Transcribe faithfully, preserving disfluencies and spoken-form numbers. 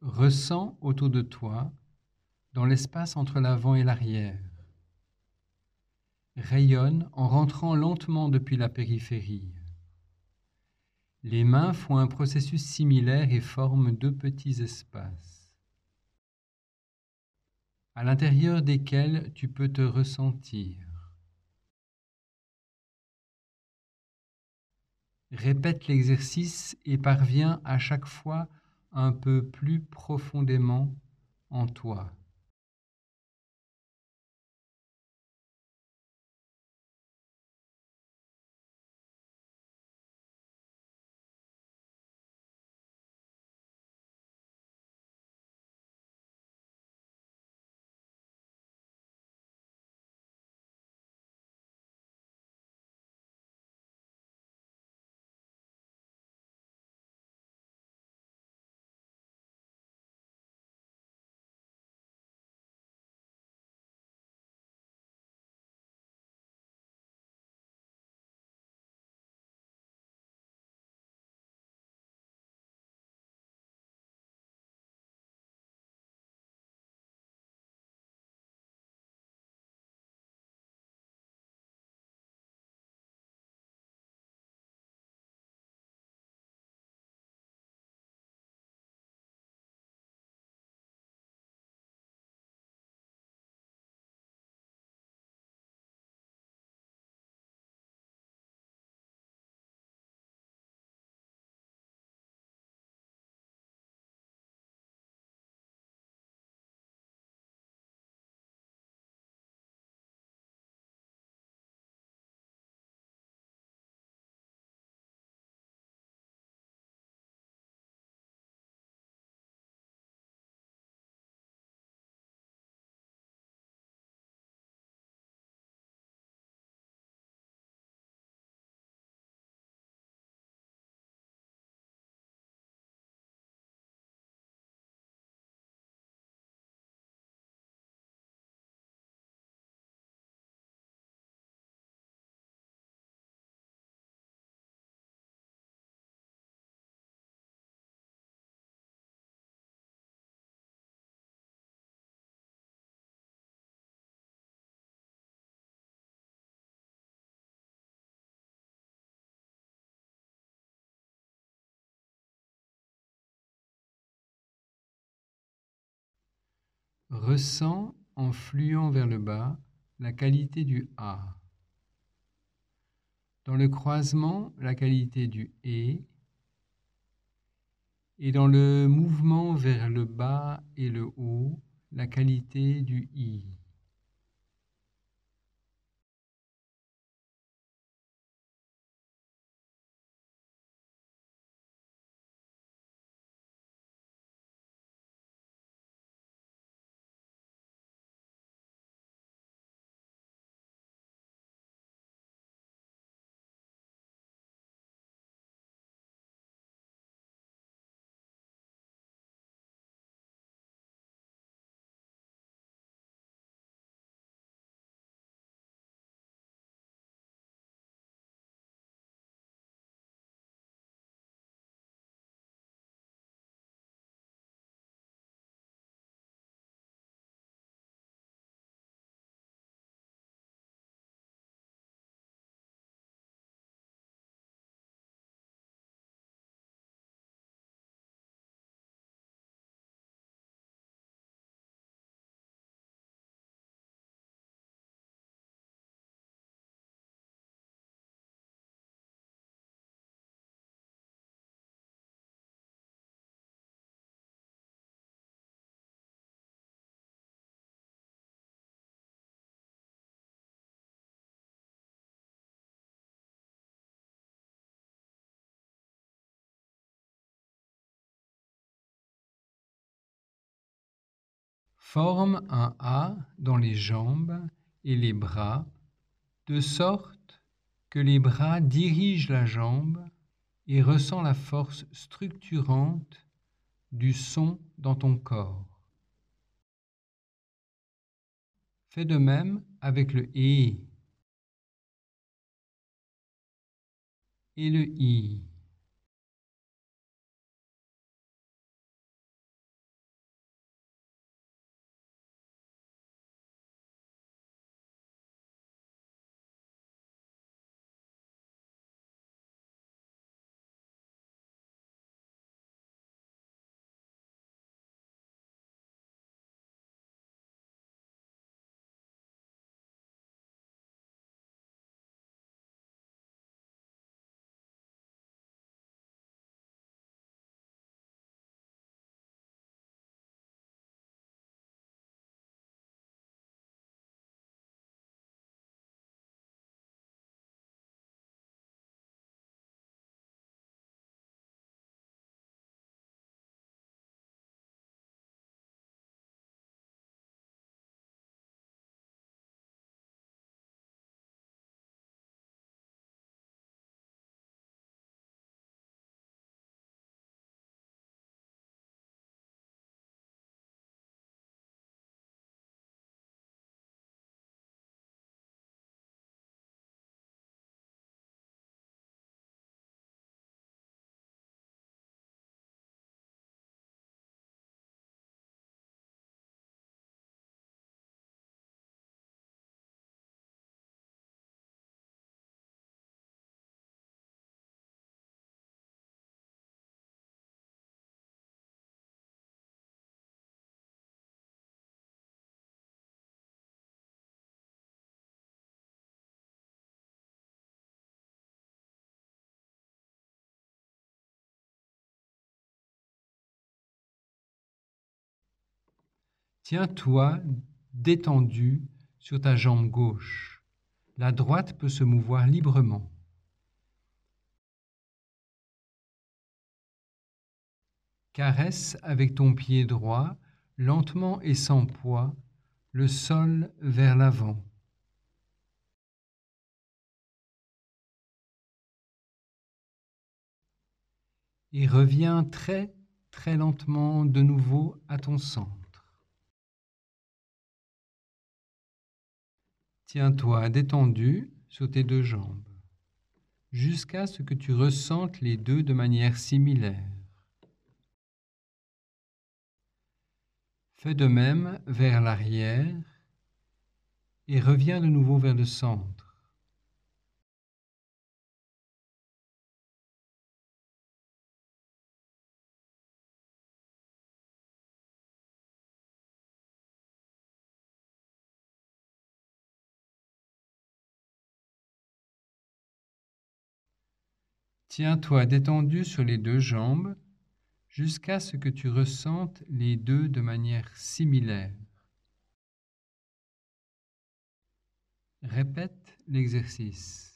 Ressens autour de toi, dans l'espace entre l'avant et l'arrière. Rayonne en rentrant lentement depuis la périphérie. Les mains font un processus similaire et forment deux petits espaces, à l'intérieur desquels tu peux te ressentir. Répète l'exercice et parviens à chaque fois un peu plus profondément en toi. Ressens, en fluant vers le bas, la qualité du A. Dans le croisement, la qualité du et. Et dans le mouvement vers le bas et le haut, la qualité du I. Forme un A dans les jambes et les bras, de sorte que les bras dirigent la jambe et ressens la force structurante du son dans ton corps. Fais de même avec le E et le I. Tiens-toi détendu sur ta jambe gauche. La droite peut se mouvoir librement. Caresse avec ton pied droit, lentement et sans poids, le sol vers l'avant. Et reviens très, très lentement de nouveau à ton centre. Tiens-toi détendu sur tes deux jambes, jusqu'à ce que tu ressentes les deux de manière similaire. Fais de même vers l'arrière et reviens de nouveau vers le centre. Tiens-toi détendu sur les deux jambes jusqu'à ce que tu ressentes les deux de manière similaire. Répète l'exercice.